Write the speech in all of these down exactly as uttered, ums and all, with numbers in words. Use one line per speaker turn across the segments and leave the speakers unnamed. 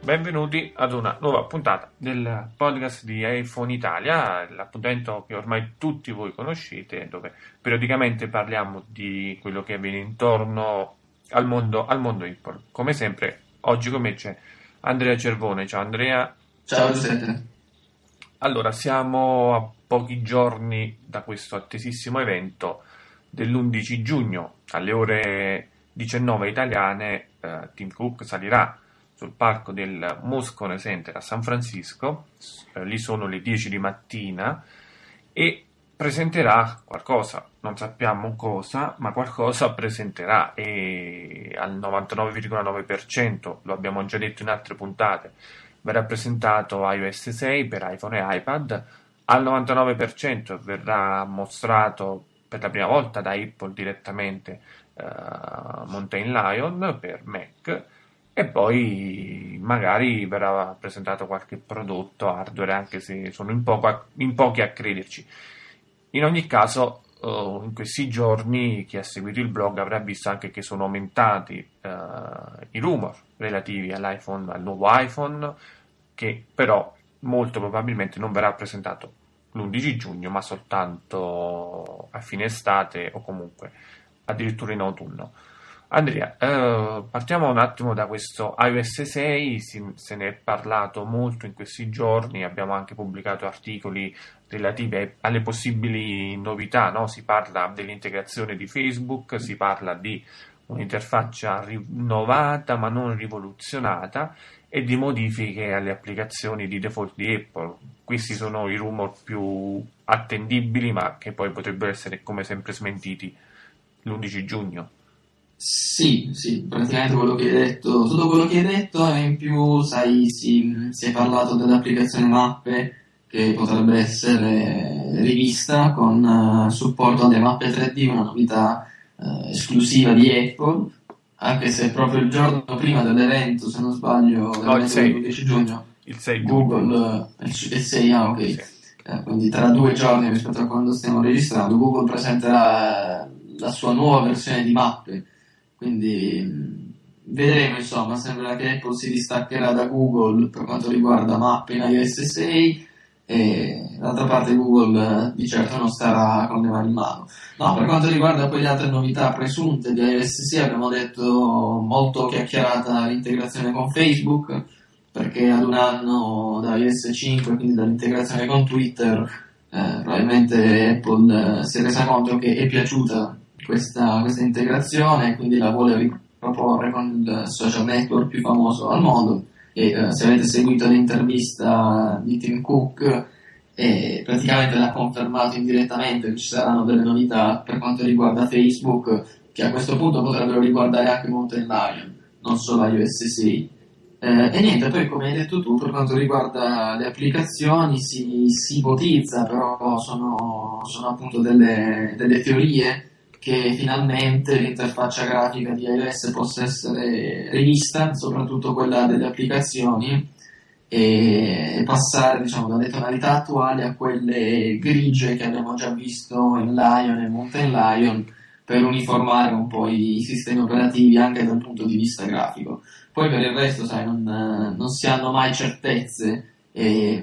benvenuti ad una nuova puntata del podcast di iPhone Italia, l'appuntamento che ormai tutti voi conoscete, dove periodicamente parliamo di quello che avviene intorno al mondo, al mondo Apple. Come sempre, oggi con me c'è Andrea Cervone. Ciao Andrea.
Ciao Giuseppe.
Allora, siamo a pochi giorni da questo attesissimo evento dell'undici giugno, alle ore diciannove italiane. eh, Tim Cook salirà sul palco del Moscone Center a San Francisco, eh, lì sono le dieci di mattina, e presenterà qualcosa, non sappiamo cosa, ma qualcosa presenterà, e al novantanove virgola nove per cento, lo abbiamo già detto in altre puntate, verrà presentato iOS sei per iPhone e iPad, al novantanove per cento verrà mostrato per la prima volta da Apple direttamente eh, Mountain Lion per Mac, e poi magari verrà presentato qualche prodotto hardware, anche se sono in, poco a, in pochi a crederci. In ogni caso, uh, in questi giorni chi ha seguito il blog avrà visto anche che sono aumentati uh, i rumor relativi all'iPhone, al nuovo iPhone, che però molto probabilmente non verrà presentato l'undici giugno, ma soltanto a fine estate o comunque addirittura in autunno. Andrea, eh, partiamo un attimo da questo iOS sei, si, se ne è parlato molto in questi giorni, abbiamo anche pubblicato articoli relativi ai, alle possibili novità, no? Si parla dell'integrazione di Facebook, si parla di un'interfaccia rinnovata ma non rivoluzionata e di modifiche alle applicazioni di default di Apple. Questi sono i rumor più attendibili, ma che poi potrebbero essere come sempre smentiti l'undici giugno.
Sì, sì, praticamente quello che hai detto, tutto quello che hai detto, e in più, sai, si, si è parlato dell'applicazione Mappe che potrebbe essere rivista con uh, supporto alle mappe tre D, una novità uh, esclusiva di Apple, anche se proprio il giorno prima dell'evento, se non sbaglio,
No, il sei,
dell'undici giugno,
il sei
Google, il sei, ah ok,
sì.
eh, quindi tra due giorni rispetto a quando stiamo registrando, Google presenterà la sua nuova versione di Mappe. Quindi mh, vedremo, insomma, sembra che Apple si distaccherà da Google per quanto riguarda mappe in iOS sei, e d'altra parte Google eh, di certo non starà con le mani in mano. No, per quanto riguarda poi le altre novità presunte di iOS sei, abbiamo detto molto chiacchierata l'integrazione con Facebook, perché ad un anno da iOS cinque, quindi dall'integrazione con Twitter, eh, probabilmente Apple eh, si è resa conto che è piaciuta Questa, questa integrazione, quindi la vuole riproporre con il social network più famoso al mondo. E eh, se avete seguito l'intervista di Tim Cook, eh, praticamente l'ha confermato indirettamente che ci saranno delle novità per quanto riguarda Facebook, che a questo punto potrebbero riguardare anche Mountain Lion, non solo iOS sei. Eh, e niente, poi come hai detto tu, per quanto riguarda le applicazioni si, si ipotizza, però sono, sono appunto delle, delle teorie, che finalmente l'interfaccia grafica di iOS possa essere rivista, soprattutto quella delle applicazioni, e passare, diciamo, dalle tonalità attuali a quelle grigie che abbiamo già visto in Lion e Mountain Lion, per uniformare un po' i sistemi operativi anche dal punto di vista grafico. Poi per il resto, sai, non, non si hanno mai certezze, e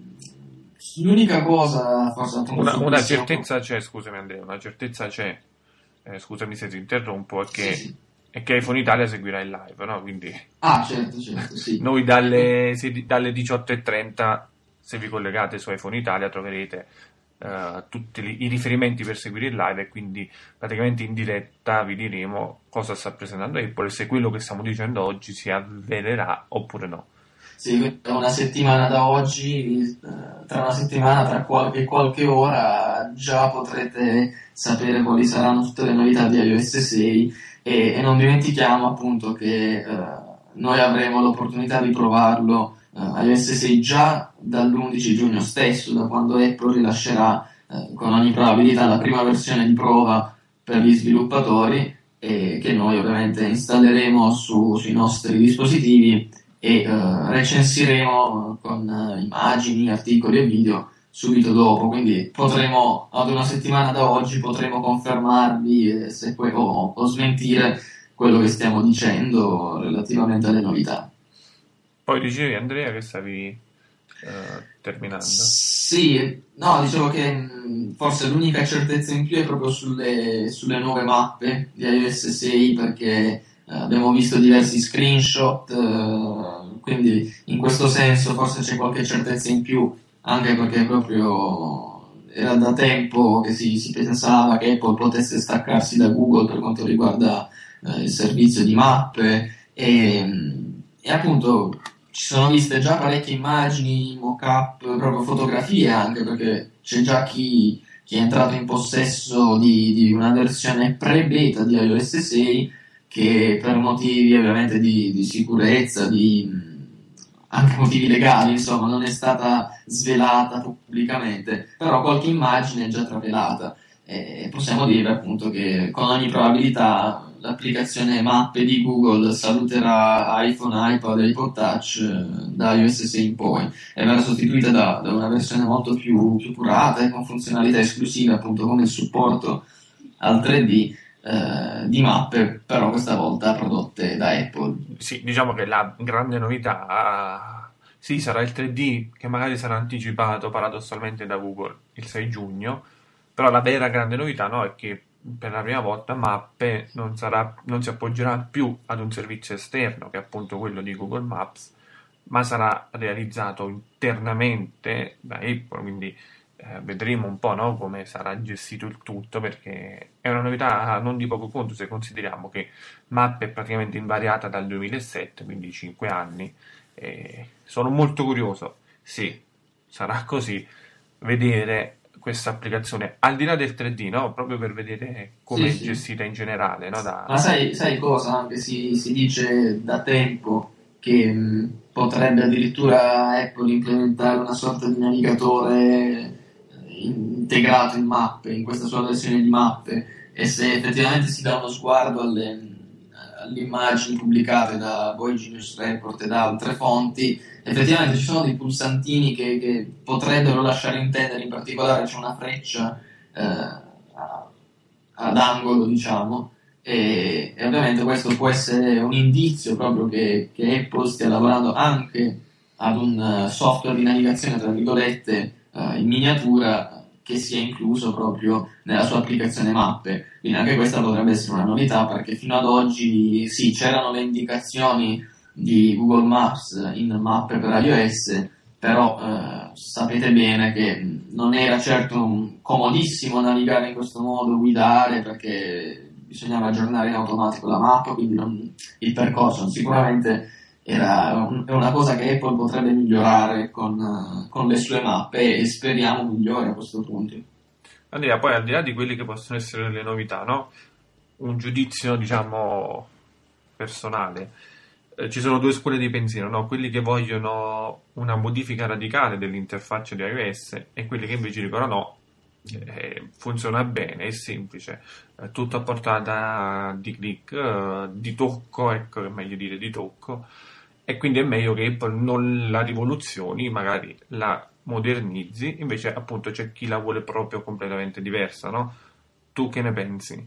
l'unica cosa, forse
una, una certezza c'è, scusami Andrea, una certezza c'è, eh, scusami se ti interrompo, è che,
sì, sì.
è che iPhone Italia seguirà il live, no? Quindi
ah, certo, certo, sì.
noi dalle, se, dalle diciotto e trenta, se vi collegate su iPhone Italia, troverete uh, tutti li, i riferimenti per seguire il live, e quindi praticamente in diretta vi diremo cosa sta presentando Apple e se quello che stiamo dicendo oggi si avvererà oppure no.
Sì, una settimana da oggi, tra una settimana, tra qualche, qualche ora, già potrete sapere quali saranno tutte le novità di iOS sei, e, e non dimentichiamo appunto che eh, noi avremo l'opportunità di provarlo eh, iOS sei già dall'undici giugno stesso, da quando Apple rilascerà eh, con ogni probabilità la prima versione di prova per gli sviluppatori, e che noi ovviamente installeremo su, sui nostri dispositivi e uh, recensiremo con uh, immagini, articoli e video subito dopo, quindi potremo, ad una settimana da oggi, potremo confermarvi eh, se poi, o, o smentire quello che stiamo dicendo relativamente alle novità.
Poi dicevi, Andrea, che stavi eh, terminando.
Sì, no, dicevo che mh, forse l'unica certezza in più è proprio sulle, sulle nuove mappe di iOS sei, perché eh, abbiamo visto diversi screenshot, eh, quindi in questo senso forse c'è qualche certezza in più, anche perché proprio era da tempo che si, si pensava che Apple potesse staccarsi da Google per quanto riguarda eh, il servizio di mappe e, mh, e appunto ci sono viste già parecchie immagini, mock-up, proprio fotografie anche, perché c'è già chi, chi è entrato in possesso di, di una versione pre-beta di iOS sei che per motivi ovviamente di, di sicurezza, di anche motivi legali, insomma, non è stata svelata pubblicamente, però qualche immagine è già travelata. E possiamo dire appunto che con ogni probabilità l'applicazione mappe di Google saluterà iPhone, iPad e iPod Touch eh, da iOS sei in poi e verrà sostituita da, da una versione molto più, più curata e con funzionalità esclusive, appunto come il supporto al tre D eh, di mappe, però questa volta prodotte da Apple.
Sì, diciamo che la grande novità, sì, sarà il tre D che magari sarà anticipato paradossalmente da Google il sei giugno, però la vera grande novità, no, è che per la prima volta Mappe non sarà, non si appoggerà più ad un servizio esterno, che è appunto quello di Google Maps, ma sarà realizzato internamente da Apple, quindi eh, vedremo un po', no, come sarà gestito il tutto, perché è una novità non di poco conto se consideriamo che Mappe è praticamente invariata dal duemilasette, quindi cinque anni. E sono molto curioso, sì, sarà così, vedere questa applicazione al di là del tre D, no? Proprio per vedere come
Sì,
è
sì.
gestita in generale, no? Da...
Ma sai, sai cosa? Anche si, si dice da tempo che mh, potrebbe addirittura Apple implementare una sorta di navigatore eh, integrato in mappe, in questa sua versione di mappe, e se effettivamente si dà uno sguardo alle, alle immagini pubblicate da Voyage News Report e da altre fonti, effettivamente ci sono dei pulsantini che, che potrebbero lasciare intendere, in particolare c'è una freccia eh, a- ad angolo, diciamo, e, e ovviamente questo può essere un indizio proprio che, che Apple stia lavorando anche ad un eh, software di navigazione, tra virgolette, eh, in miniatura che sia incluso proprio nella sua applicazione mappe. Quindi anche questa potrebbe essere una novità, perché fino ad oggi sì, c'erano le indicazioni di Google Maps in mappe per iOS, però eh, sapete bene che non era certo un- comodissimo navigare in questo modo, guidare, perché bisognava aggiornare in automatico la mappa, quindi non- il percorso sicuramente era un- è una cosa che Apple potrebbe migliorare con, eh, con le sue mappe e speriamo migliori a questo punto.
Andrea, poi al di là di quelle che possono essere le novità, no? Un giudizio, diciamo, personale. Eh, ci sono due scuole di pensiero, no? Quelli che vogliono una modifica radicale dell'interfaccia di iOS e quelli che invece dicono no, eh, funziona bene, è semplice, è tutto a portata di click, eh, di tocco, ecco, è meglio dire di tocco, e quindi è meglio che Apple non la rivoluzioni, magari la modernizzi, invece appunto c'è chi la vuole proprio completamente diversa, no? Tu che ne pensi?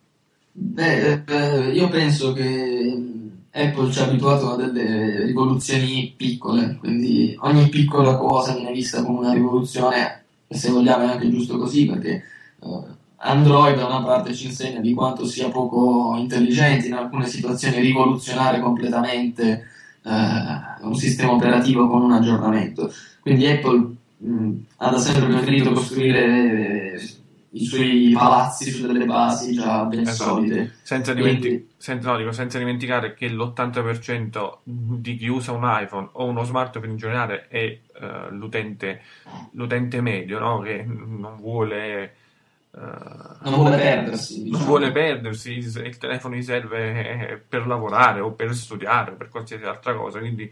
Beh, eh, io penso che Apple ci ha abituato a delle rivoluzioni piccole, quindi ogni piccola cosa viene vista come una rivoluzione, e se vogliamo è anche giusto così, perché eh, Android da una parte ci insegna di quanto sia poco intelligente in alcune situazioni rivoluzionare completamente eh, un sistema operativo con un aggiornamento. Quindi Apple mh, ha da sempre preferito costruire eh, i suoi palazzi su delle basi già ben
Esatto.
solide.
Senza,
Quindi,
dimenti- senza, no, dico, senza dimenticare che l'ottanta per cento di chi usa un iPhone o uno smartphone in generale è eh, l'utente, l'utente medio, no? Che non vuole, eh,
non vuole perdersi,
non
diciamo.
vuole perdersi, il il telefono gli serve per lavorare o per studiare o per qualsiasi altra cosa, quindi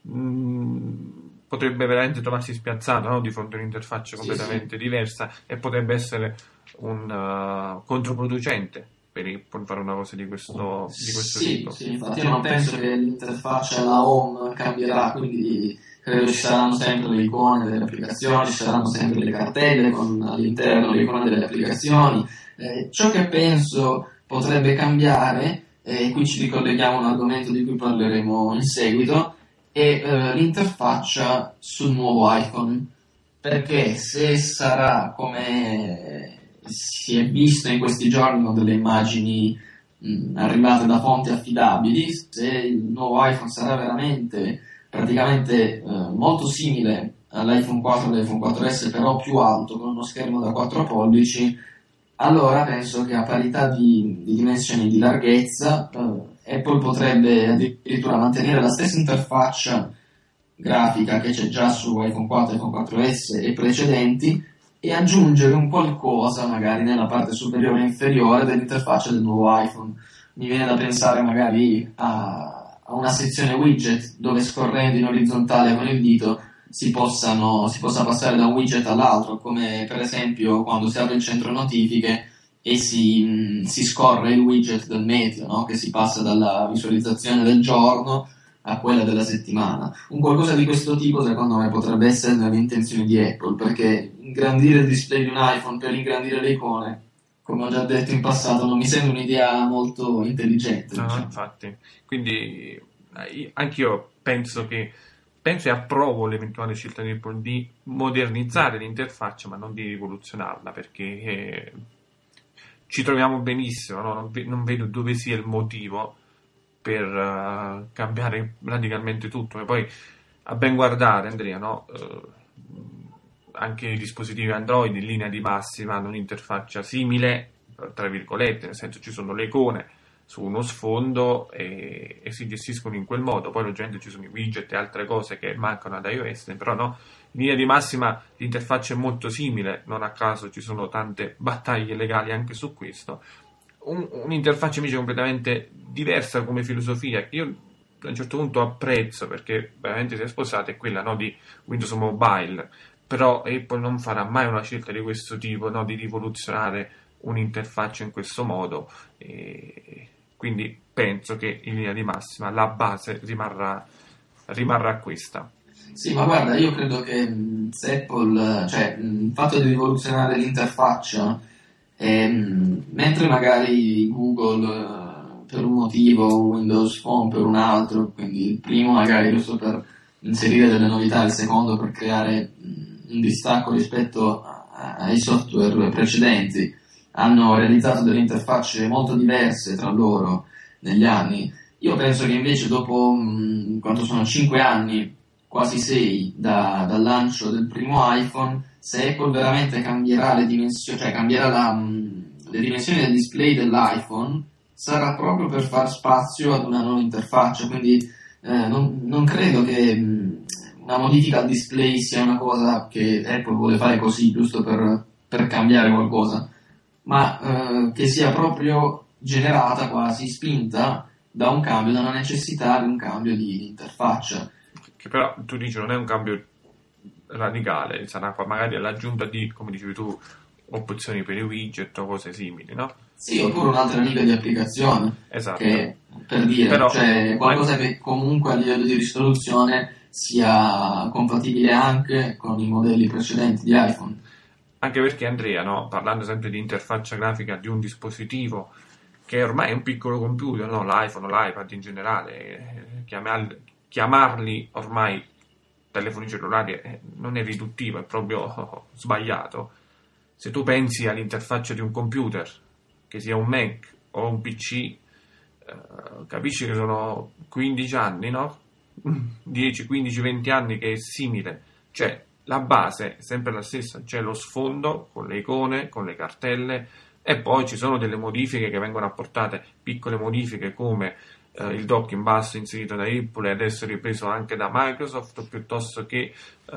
mh, potrebbe veramente trovarsi spiazzato, no? Di fronte a un'interfaccia
Sì,
completamente
sì.
diversa e potrebbe essere un uh, controproducente per Apple fare una cosa di questo, di questo
Sì,
tipo.
sì, infatti io non penso che l'interfaccia alla home cambierà, quindi credo ci saranno sempre le icone delle applicazioni, ci saranno sempre le cartelle con all'interno le icone delle applicazioni. Eh, ciò che penso potrebbe cambiare, e qui ci ricolleghiamo a un argomento di cui parleremo in seguito, e eh, l'interfaccia sul nuovo iPhone, perché se sarà come si è visto in questi giorni con delle immagini mh, arrivate da fonti affidabili, se il nuovo iPhone sarà veramente praticamente eh, molto simile all'iPhone quattro e all'iPhone quattro esse, però più alto, con uno schermo da quattro pollici, allora penso che a parità di, di dimensioni di larghezza eh, Apple potrebbe addirittura mantenere la stessa interfaccia grafica che c'è già su iPhone quattro, iPhone quattro esse e precedenti, e aggiungere un qualcosa magari nella parte superiore e inferiore dell'interfaccia del nuovo iPhone. Mi viene da pensare magari a, a una sezione widget dove, scorrendo in orizzontale con il dito, si possano si possa passare da un widget all'altro, come per esempio quando si apre il centro notifiche e si, mh, si scorre il widget del meteo, no? Che si passa dalla visualizzazione del giorno a quella della settimana. Un qualcosa di questo tipo secondo me potrebbe essere nelle intenzioni di Apple, perché ingrandire il display di un iPhone per ingrandire le icone, come ho già detto in passato, non mi sembra un'idea molto intelligente.
No,
Diciamo.
infatti, quindi eh, anch'io penso che penso e approvo l'eventuale scelta di Apple di modernizzare l'interfaccia, ma non di rivoluzionarla, perché eh, ci troviamo benissimo, no? Non, ve- non vedo dove sia il motivo per eh, cambiare radicalmente tutto. E poi, a ben guardare, Andrea, no? Eh, anche i dispositivi Android in linea di massima hanno un'interfaccia simile, tra virgolette, nel senso ci sono le icone su uno sfondo e, e si gestiscono in quel modo. Poi logicamente ci sono i widget e altre cose che mancano ad iOS, però no, in linea di massima l'interfaccia è molto simile, non a caso ci sono tante battaglie legali anche su questo. Un, un'interfaccia invece completamente diversa come filosofia, che io a un certo punto apprezzo, perché veramente si è sposata, è quella, no, di Windows Mobile. Però Apple non farà mai una scelta di questo tipo, no, di rivoluzionare un'interfaccia in questo modo, e quindi penso che in linea di massima la base rimarrà, rimarrà questa.
Sì, ma guarda, io credo che mh, se Apple, cioè mh, il fatto di rivoluzionare l'interfaccia, ehm, mentre magari Google eh, per un motivo, Windows Phone per un altro, quindi il primo magari giusto per inserire delle novità, il secondo per creare mh, un distacco rispetto a- ai software precedenti, hanno realizzato delle interfacce molto diverse tra loro negli anni. Io penso che invece dopo, mh, quanto sono cinque anni, quasi sei da- dal lancio del primo iPhone, se Apple veramente cambierà le dimensioni, cioè cambierà la, mh, le dimensioni del display dell'iPhone, sarà proprio per far spazio ad una nuova interfaccia. Quindi eh, non, non credo che mh, una modifica al display sia una cosa che Apple vuole fare così, giusto per, per cambiare qualcosa, ma eh, che sia proprio generata, quasi spinta da un cambio, da una necessità di un cambio di interfaccia.
Che però tu dici non è un cambio radicale, sarà magari l'aggiunta di, come dicevi tu, opzioni per i widget o cose simili, no?
Sì, oppure un'altra riga di applicazione,
Esatto.
che per dire,
Però,
cioè qualcosa che comunque a livello di risoluzione sia compatibile anche con i modelli precedenti di iPhone.
anche perché Andrea, no, parlando sempre di interfaccia grafica di un dispositivo che ormai è un piccolo computer, no? L'iPhone, l'iPad in generale, eh, chiamarli, chiamarli ormai telefoni cellulari eh, non è riduttivo, è proprio oh, sbagliato. Se tu pensi all'interfaccia di un computer, che sia un Mac o un P C, eh, capisci che sono quindici anni, no? dieci, quindici, venti anni che è simile. Cioè, la base è sempre la stessa, c'è lo sfondo con le icone, con le cartelle, e poi ci sono delle modifiche che vengono apportate, piccole modifiche come eh, il dock in basso inserito da Apple e adesso ripreso anche da Microsoft, piuttosto che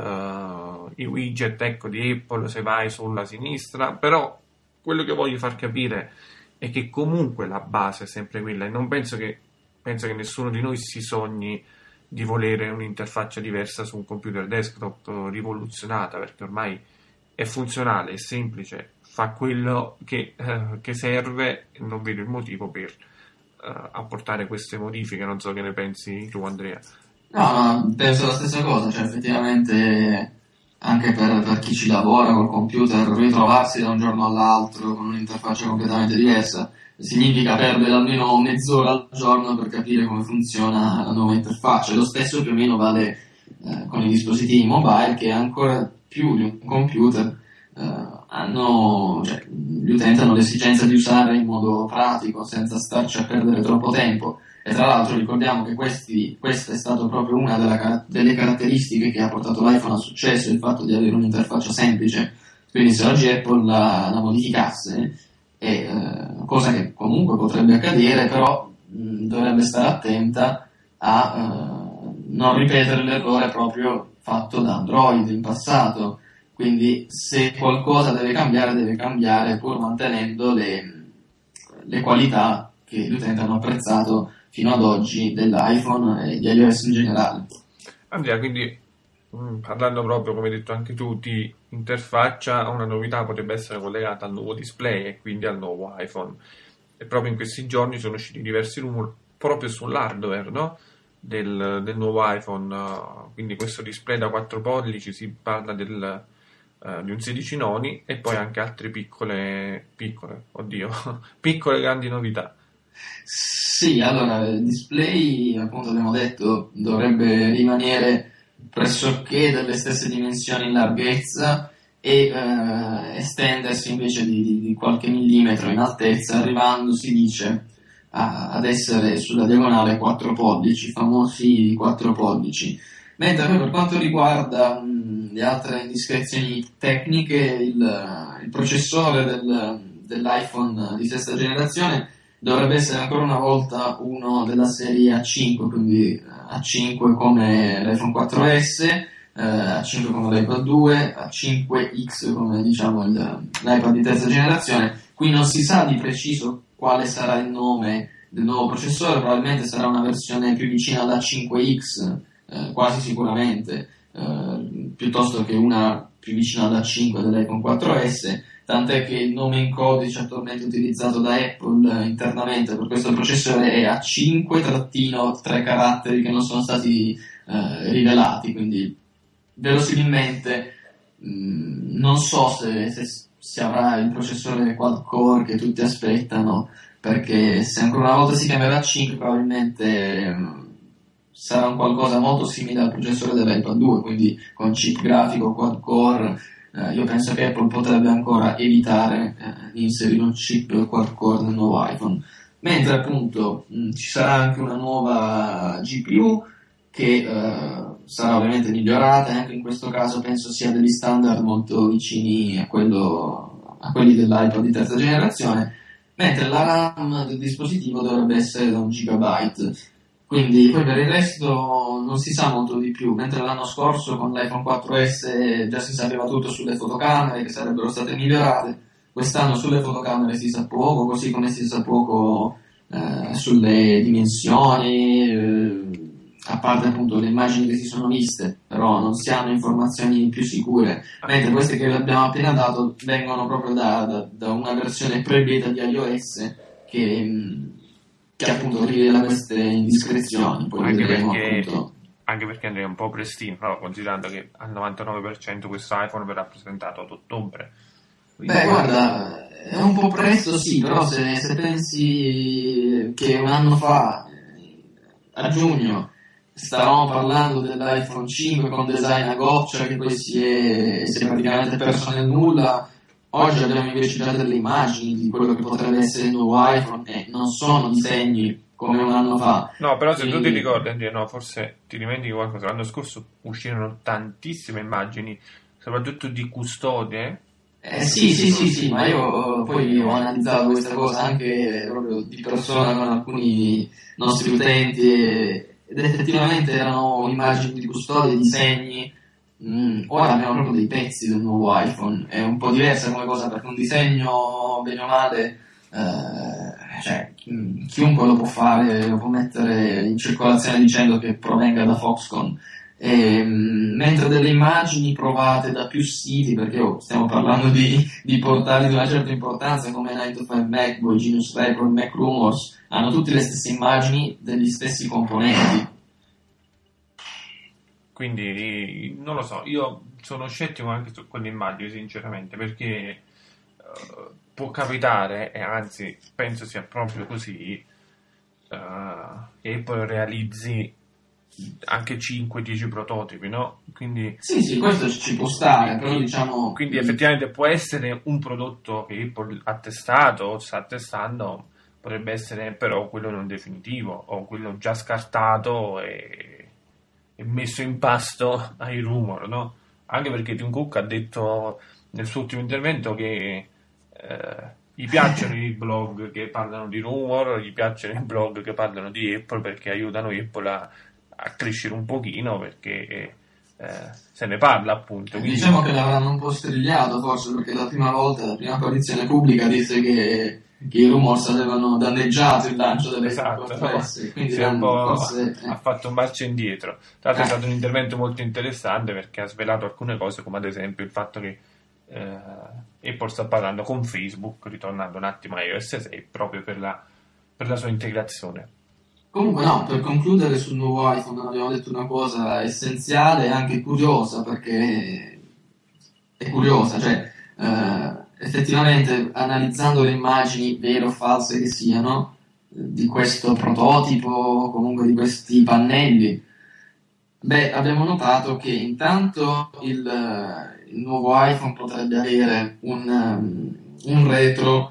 eh, i widget, ecco, di Apple se vai sulla sinistra. Però quello che voglio far capire è che comunque la base è sempre quella, e non penso che, penso che nessuno di noi si sogni di volere un'interfaccia diversa su un computer desktop rivoluzionata, perché ormai è funzionale, è semplice, fa quello che, eh, che serve, e non vedo il motivo per eh, apportare queste modifiche. Non so che ne pensi tu, Andrea.
No, no, penso la stessa cosa, cioè effettivamente anche per, per chi ci lavora col computer, ritrovarsi da un giorno all'altro con un'interfaccia completamente diversa significa perdere almeno mezz'ora al giorno per capire come funziona la nuova interfaccia. Lo stesso più o meno vale eh, con i dispositivi mobile, che ancora più di un computer eh, hanno, cioè, gli utenti hanno l'esigenza di usare in modo pratico senza starci a perdere troppo tempo. E tra l'altro ricordiamo che questi, questa è stata proprio una della, delle caratteristiche che ha portato l'iPhone al successo, il fatto di avere un'interfaccia semplice. Quindi se oggi Apple la, la modificasse, è, eh, cosa che comunque potrebbe accadere, però mh, dovrebbe stare attenta a eh, non ripetere l'errore proprio fatto da Android in passato. Quindi se qualcosa deve cambiare, deve cambiare pur mantenendo le, le qualità che gli utenti hanno apprezzato fino ad oggi dell'iPhone e di iOS in generale.
Andrea, quindi mh, parlando proprio, come hai detto anche tu, di interfaccia, una novità potrebbe essere collegata al nuovo display e quindi al nuovo iPhone. E proprio in questi giorni sono usciti diversi rumor proprio sull'hardware, no? del, del nuovo iPhone. Quindi questo display da quattro pollici, si parla del, uh, di un sedici noni e poi anche altre piccole, piccole, oddio, piccole grandi novità.
Sì, allora il display, appunto abbiamo detto, dovrebbe rimanere pressoché delle stesse dimensioni in larghezza e eh, estendersi invece di, di, di qualche millimetro in altezza, arrivando, si dice, a, ad essere sulla diagonale quattro pollici, i famosi quattro pollici. Mentre poi per quanto riguarda mh, le altre indiscrezioni tecniche, il, il processore del, dell'iPhone di sesta generazione dovrebbe essere ancora una volta uno della serie A cinque, quindi A cinque come l'iPhone quattro S, eh, A cinque come l'iPad due, A cinque X come diciamo il, l'iPad di terza generazione. Qui non si sa di preciso quale sarà il nome del nuovo processore, probabilmente sarà una versione più vicina all'A cinque X, eh, quasi sicuramente, eh, piuttosto che una più vicina all'A cinque dell'iPhone quattro S. Tant'è che il nome in codice attualmente utilizzato da Apple internamente per questo processore è A cinque tre caratteri che non sono stati eh, rivelati, quindi verosimilmente mh, non so se, se si avrà il processore quad-core che tutti aspettano, perché se ancora una volta si chiamerà A cinque probabilmente mh, sarà un qualcosa molto simile al processore dell'iPad due, quindi con chip grafico quad-core. Uh, io penso che Apple potrebbe ancora evitare uh, di inserire un chip quad-core nel nuovo iPhone, mentre appunto mh, ci sarà anche una nuova G P U che uh, sarà ovviamente migliorata, e anche in questo caso penso sia degli standard molto vicini a, quello, a quelli dell'iPad di terza generazione, mentre la RAM del dispositivo dovrebbe essere da un gigabyte. Quindi poi per il resto non si sa molto di più, mentre l'anno scorso con l'iPhone quattro S già si sapeva tutto sulle fotocamere che sarebbero state migliorate, quest'anno sulle fotocamere si sa poco, così come si sa poco eh, sulle dimensioni, eh, a parte appunto le immagini che si sono viste, però non si hanno informazioni più sicure, mentre queste che vi abbiamo appena dato vengono proprio da, da, da una versione pre-beta di iOS che... che appunto rivela queste indiscrezioni. Poi
anche,
vedremo,
perché,
appunto.
anche perché andrei un po' prestino, no? Considerando che al novantanove per cento questo iPhone verrà presentato ad ottobre.
Quindi Beh, guarda, è un po' presto sì, però se, se pensi che un anno fa, a giugno, stavamo parlando dell'iPhone cinque con design a goccia che poi si è, si è praticamente perso nel nulla, oggi abbiamo invece già delle immagini di quello che potrebbe essere il nuovo iPhone e non sono disegni come un anno fa.
No, però se
Quindi...
tu ti ricordi, Andrea, no, forse ti dimentichi qualcosa. L'anno scorso uscirono tantissime immagini, soprattutto di custode.
Eh sì, sì, sì, sì, ma io poi ho analizzato questa cosa anche proprio di persona con alcuni nostri utenti e, ed effettivamente erano immagini di custode, disegni. Mm, ora abbiamo proprio dei pezzi del nuovo iPhone, è un po' diversa come cosa perché un disegno, bene o male, eh, cioè, chiunque lo può fare, lo può mettere in circolazione dicendo che provenga da Foxconn, e, mm, mentre delle immagini provate da più siti, perché oh, stiamo parlando di, di portali di una certa importanza come nine to five Mac, Genius Report, Mac Rumors, hanno tutte le stesse immagini degli stessi componenti.
quindi non lo so, io sono scettico anche su quell'immagine sinceramente, perché uh, può capitare, e anzi penso sia proprio così, uh, che poi realizzi anche cinque dieci prototipi, no? Quindi
sì, sì, questo ci può stare, però diciamo...
quindi effettivamente può essere un prodotto che Apple ha testato o sta testando, potrebbe essere però quello non definitivo o quello già scartato e, e messo in pasto ai rumor, no? Anche perché Tim Cook ha detto nel suo ultimo intervento che eh, gli piacciono i blog che parlano di rumor, gli piacciono i blog che parlano di Apple perché aiutano Apple a, a crescere un pochino, perché eh, se ne parla appunto. Quindi...
Diciamo che l'avranno un po' strigliato forse, perché la prima volta, la prima apparizione pubblica disse che, che i rumors avevano danneggiato il lancio delle
esatto,
S, quindi
si è un po',
forse, eh.
ha fatto un marcia indietro. Tra l'altro
Eh.
è stato un intervento molto interessante perché ha svelato alcune cose, come ad esempio il fatto che eh, Apple sta parlando con Facebook, ritornando un attimo a iOS sei, proprio per la, per la sua integrazione.
Comunque no, per concludere sul nuovo iPhone abbiamo detto una cosa essenziale e anche curiosa, perché è curiosa, cioè eh, effettivamente analizzando le immagini, vere o false che siano, di questo prototipo o comunque di questi pannelli, beh, abbiamo notato che intanto il, il nuovo iPhone potrebbe avere un, um, un retro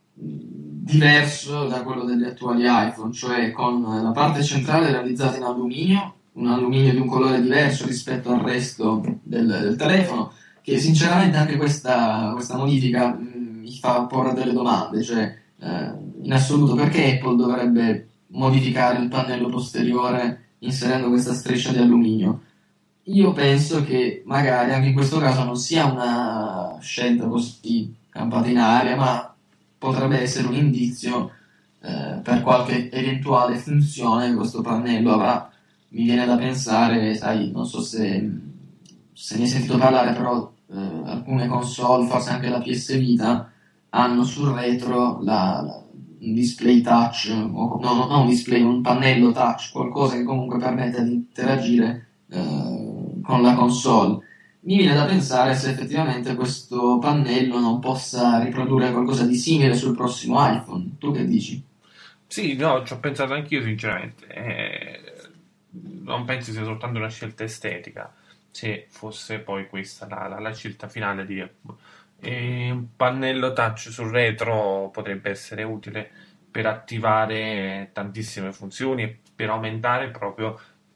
diverso da quello degli attuali iPhone, cioè con la parte centrale realizzata in alluminio, un alluminio di un colore diverso rispetto al resto del, del telefono, che sinceramente anche questa, questa modifica mh, mi fa porre delle domande, cioè eh, in assoluto perché Apple dovrebbe modificare il pannello posteriore inserendo questa striscia di alluminio? Io penso che magari anche in questo caso non sia una scelta così campata in aria, ma potrebbe essere un indizio eh, per qualche eventuale funzione che questo pannello avrà. Mi viene da pensare, sai, non so se, se ne hai sentito parlare, però eh, alcune console, forse anche la P S Vita, hanno sul retro la, la, un display touch, o, no, no, non un display, un pannello touch, qualcosa che comunque permette di interagire eh, con la console. Mi viene da pensare se effettivamente questo pannello non possa riprodurre qualcosa di simile sul prossimo iPhone. Tu che dici?
Sì, no, ci ho pensato anch'io sinceramente. Eh, non penso sia soltanto una scelta estetica, se fosse poi questa la, la, la scelta finale di Apple. E un pannello touch sul retro potrebbe essere utile per attivare tantissime funzioni e per aumentare proprio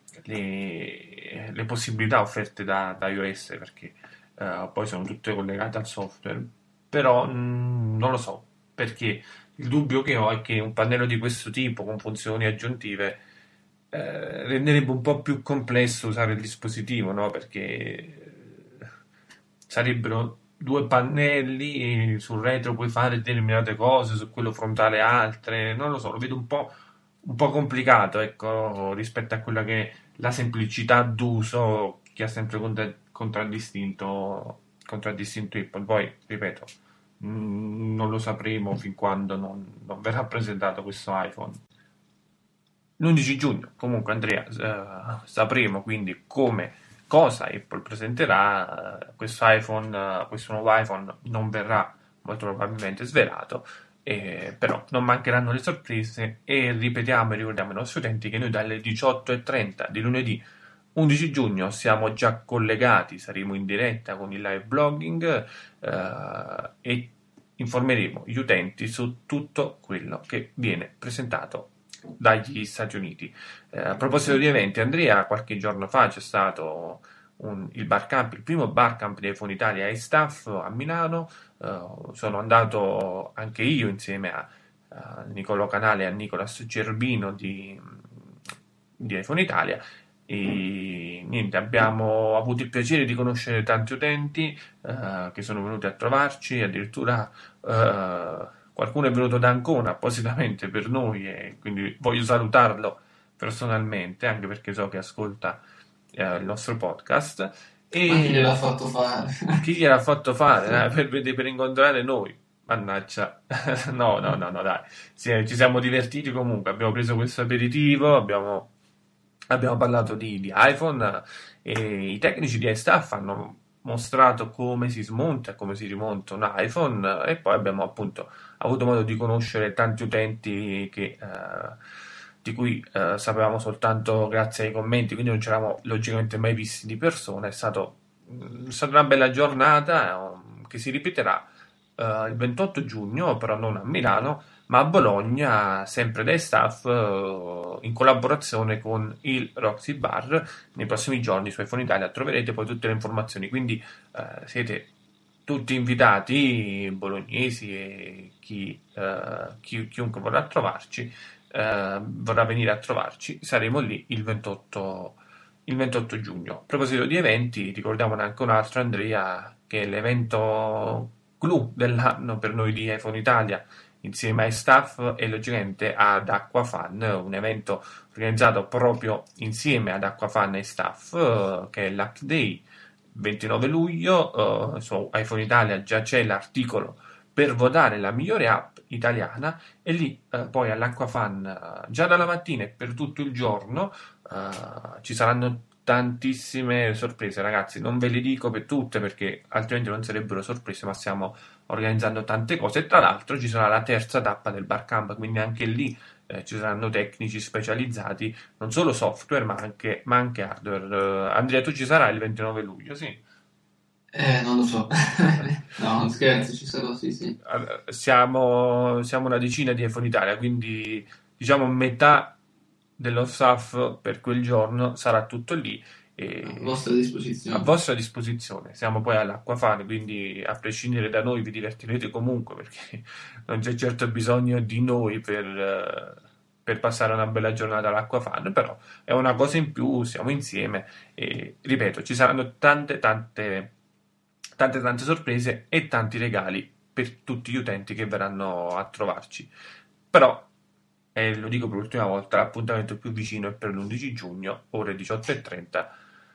le, le possibilità offerte da, da iOS, perché uh, poi sono tutte collegate al software. Però mh, non lo so, perché il dubbio che ho è che un pannello di questo tipo con funzioni aggiuntive eh, renderebbe un po' più complesso usare il dispositivo, no? Perché sarebbero due pannelli, sul retro puoi fare determinate cose, su quello frontale altre, non lo so, lo vedo un po', un po' complicato, ecco, rispetto a quella che è la semplicità d'uso che ha sempre contra- contraddistinto, contraddistinto Apple. Poi, ripeto, mh, non lo sapremo fin quando non, non verrà presentato questo iPhone. L'undici giugno, comunque Andrea, eh, sapremo quindi come, cosa Apple presenterà. Eh, questo iPhone, eh, questo nuovo iPhone non verrà molto probabilmente svelato, eh, però non mancheranno le sorprese e ripetiamo e ricordiamo ai nostri utenti che noi dalle diciotto e trenta di lunedì undici giugno siamo già collegati, saremo in diretta con il live blogging eh, e informeremo gli utenti su tutto quello che viene presentato dagli Stati Uniti. Eh, a proposito di eventi, Andrea, qualche giorno fa c'è stato un, il Barcamp, il primo Barcamp di iPhone Italia e Staff a Milano. Uh, sono andato anche io insieme a, a Nicolò Canale e a Nicolas Cerbino di, di iPhone Italia. E niente, abbiamo avuto il piacere di conoscere tanti utenti uh, che sono venuti a trovarci, addirittura uh, qualcuno è venuto da Ancona appositamente per noi e quindi voglio salutarlo personalmente, anche perché so che ascolta uh, il nostro podcast. E
ma chi gliel'ha fatto fare?
chi gliel'ha fatto fare eh, per, per incontrare noi? Mannaggia, no, no, no, no, dai, sì, ci siamo divertiti comunque. Abbiamo preso questo aperitivo, abbiamo Abbiamo parlato di, di iPhone e i tecnici di iStaff hanno mostrato come si smonta e come si rimonta un iPhone e poi abbiamo appunto avuto modo di conoscere tanti utenti che, eh, di cui eh, sapevamo soltanto grazie ai commenti, quindi non ci eravamo logicamente mai visti di persona. È stato, è stata una bella giornata eh, che si ripeterà eh, il ventotto giugno, però non a Milano, ma a Bologna, sempre dai staff, eh, in collaborazione con il Roxy Bar. Nei prossimi giorni su iPhone Italia troverete poi tutte le informazioni, quindi eh, siete tutti invitati, bolognesi e chi, eh, chi- chiunque vorrà trovarci, eh, vorrà venire a trovarci, saremo lì il ventotto, il ventotto giugno. A proposito di eventi, ricordiamone anche un altro, Andrea, che è l'evento clou dell'anno per noi di iPhone Italia, insieme ai staff e logicamente ad Acquafan, un evento organizzato proprio insieme ad Acquafan e staff, eh, che è l'Hack Day, ventinove luglio. Eh, su iPhone Italia già c'è l'articolo per votare la migliore app italiana e lì eh, poi all'Acquafan eh, già dalla mattina e per tutto il giorno eh, ci saranno tantissime sorprese, ragazzi. Non ve le dico per tutte perché altrimenti non sarebbero sorprese, ma stiamo organizzando tante cose. E tra l'altro ci sarà la terza tappa del Barcamp, quindi anche lì eh, ci saranno tecnici specializzati, non solo software, ma anche, ma anche hardware. Eh, Andrea, tu ci sarai il ventinove luglio, sì?
Eh, non lo so. No, non scherzo, ci sarò, sì, sì.
Allora, Siamo, siamo una decina di iPhone Italia, quindi diciamo metà dello staff per quel giorno sarà tutto lì
A
e
vostra
a
disposizione.
vostra disposizione. Siamo poi all'Acquafane, quindi a prescindere da noi vi divertirete comunque perché non c'è certo bisogno di noi per, eh, per passare una bella giornata all'Acquafan, però è una cosa in più, siamo insieme e ripeto, ci saranno tante tante tante tante sorprese e tanti regali per tutti gli utenti che verranno a trovarci. Però, e lo dico per l'ultima volta, l'appuntamento più vicino è per l'undici giugno, ore diciotto e trenta,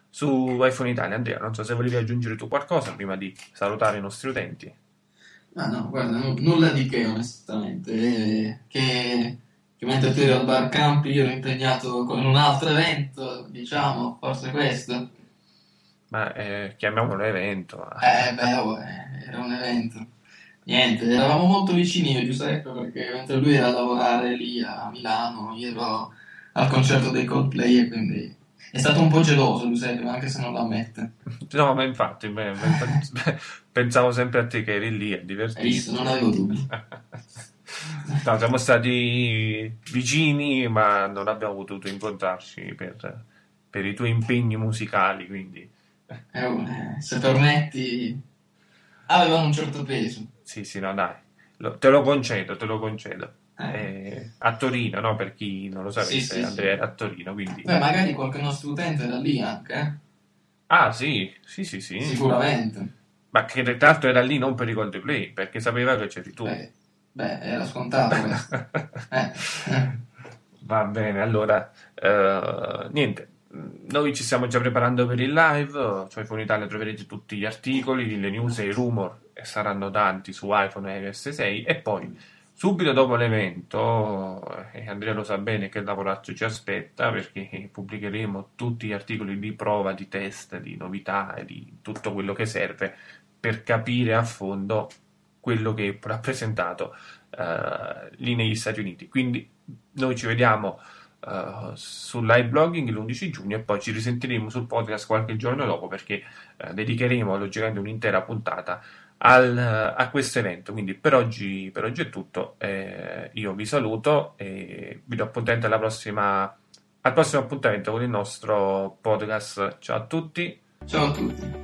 su iPhone Italia. Andrea, non so se volevi aggiungere tu qualcosa prima di salutare i nostri utenti.
Ah no, guarda, nu- nulla di che onestamente. Eh, che, che mentre tu eri al bar camp io ero impegnato con un altro evento, diciamo, forse questo.
Ma eh, chiamiamolo evento. Ma...
Eh beh, oh, eh, era un evento. Niente, eravamo molto vicini io e Giuseppe perché mentre lui era a lavorare lì a Milano, io ero al concerto dei Coldplay e quindi è stato un po' geloso Giuseppe, anche se non lo ammette.
No, ma infatti, beh, beh, infatti, pensavo sempre a te che eri lì a
Hai visto? Non
divertirti.
avevo dubbi.
No, siamo stati vicini, ma non abbiamo potuto incontrarci per, per i tuoi impegni musicali, quindi
Eh, oh, eh, se permetti, avevano un certo peso.
sì, sì, no, dai, Lo- te lo concedo, te lo concedo.
Eh,
Eh, a Torino, no? Per chi non lo
sì,
sapesse,
sì,
Andrea
sì.
era a Torino, quindi...
Beh, magari qualche nostro utente era lì anche, eh?
Ah, sì, sì, sì, sì.
Sicuramente.
Ma che tra l'altro era lì non per i Coldplay, perché sapeva che c'eri tu.
Beh, beh, era scontato questo. Eh, eh.
Va bene, allora, eh, niente, noi ci stiamo già preparando per il live, su iPhone Italia troverete tutti gli articoli, le news e i rumor, e saranno tanti su iPhone e iOS sei, e poi subito dopo l'evento, e Andrea lo sa bene che lavoraccio ci aspetta, perché pubblicheremo tutti gli articoli di prova, di test, di novità e di tutto quello che serve per capire a fondo quello che Apple ha presentato eh, lì negli Stati Uniti. Quindi noi ci vediamo eh, sul live blogging l'undici giugno e poi ci risentiremo sul podcast qualche giorno dopo perché eh, dedicheremo logicamente un'intera puntata al, a questo evento. Quindi per oggi, per oggi è tutto. Eh, io vi saluto e vi do appuntamento alla prossima, al prossimo appuntamento con il nostro podcast. Ciao a tutti.
Ciao a tutti.